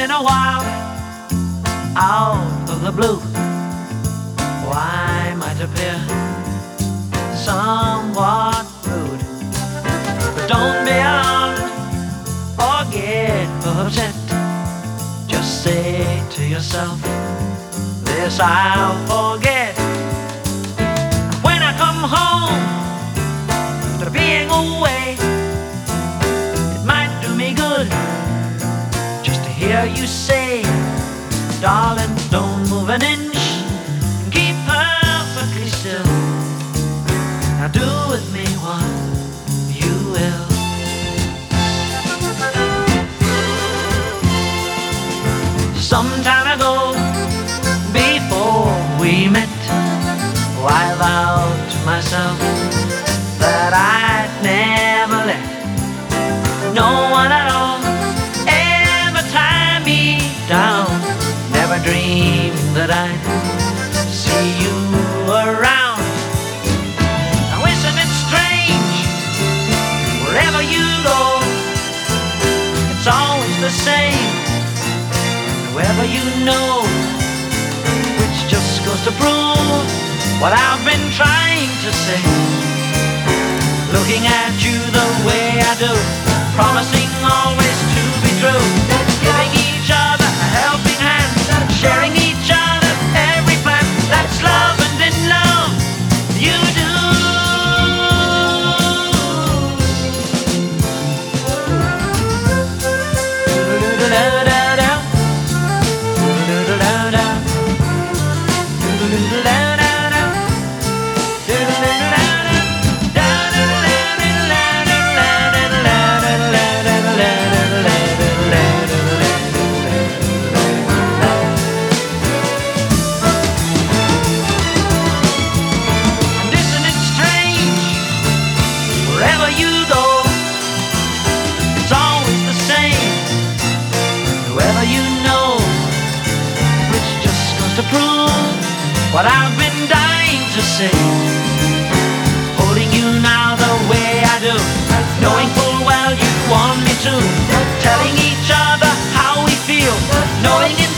in a while, out of the blue, why might appear somewhat rude. But don't be alarmed or get upset. Just say to yourself, this I'll forget. When I come home to being away, it might do me good just to hear you say, darling, don't move an inch, keep perfectly still. Now do with me what you will. Some time ago, before we met, I vowed to myself that I'd never let no one at all ever tie me down. Never dreamed that I'd see you around. Now isn't it strange, wherever you go, it's always the same. Whoever you know, which just goes to prove what I've been trying to say. Looking at you the way I do, promising always to be true, giving each other a helping hand, sharing each other every plan. That's love, and in love you do. To prove what I've been dying to say. Holding you now the way I do, knowing full well you want me to, telling each other how we feel, knowing in